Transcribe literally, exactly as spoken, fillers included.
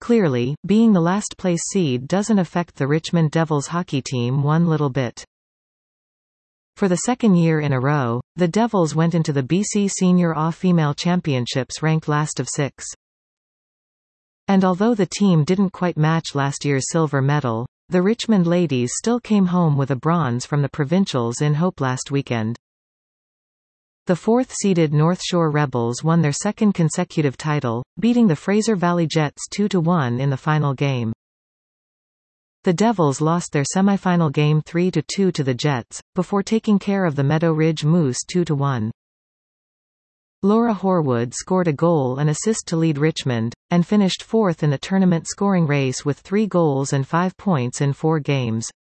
Clearly, being the last-place seed doesn't affect the Richmond Devils hockey team one little bit. For the second year in a row, the Devils went into the B C Senior All-Female Championships ranked last of six. And although the team didn't quite match last year's silver medal, the Richmond ladies still came home with a bronze from the provincials in Hope last weekend. The fourth-seeded North Shore Rebels won their second consecutive title, beating the Fraser Valley Jets two to one in the final game. The Devils lost their semifinal game three to two to the Jets, before taking care of the Meadow Ridge Moose two to one. Laura Horwood scored a goal and assist to lead Richmond, and finished fourth in the tournament scoring race with three goals and five points in four games.